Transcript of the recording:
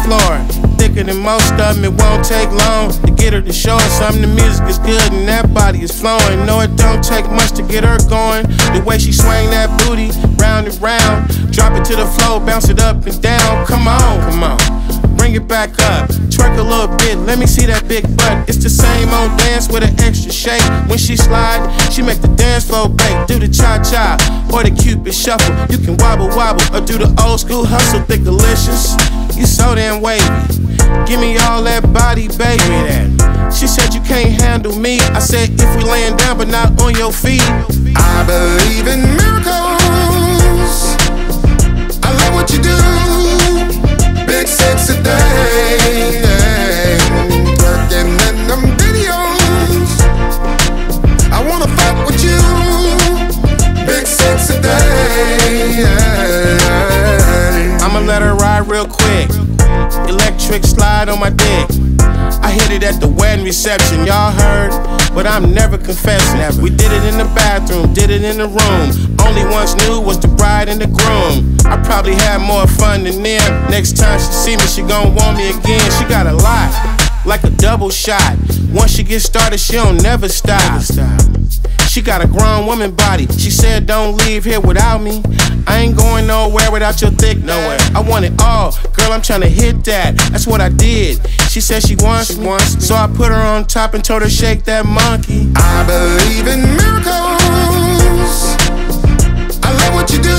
floor. Thicker than most of them, it won't take long to get her to show us something. The music is good and that body is flowing. No, it don't take much to get her going. The way she swing that booty round and round, drop it to the floor, bounce it up and down. Come on, come on, bring it back up, twerk a little bit, let me see that big butt. It's the same old dance with an extra shake. When she slide, she make the dance floor bake. Do the cha-cha or the Cupid shuffle. You can wobble wobble or do the old school hustle. Thick delicious, you so damn wavy. Give me all that body, baby. She said you can't handle me. I said if we laying down but not on your feet. I believe in miracles. I love what you do. Big sexy thing, working in them videos. I wanna fuck with you. Big sexy thing. I'ma let her ride real quick. Electric slide on my dick. I hit it at the wedding reception, y'all heard? But I'm never confessing. Never. We did it in the bathroom, did it in the room. Only ones knew was the bride and the groom. I probably had more fun than them. Next time she see me, she gon' want me again. She got a lot, like a double shot. Once she gets started, she don't never stop. She got a grown woman body. She said don't leave here without me. I ain't going nowhere without your thick nowhere. I want it all, girl, I'm tryna hit that. That's what I did. She said she wants me, so I put her on top and told her shake that monkey. I believe in miracles. I love what you do.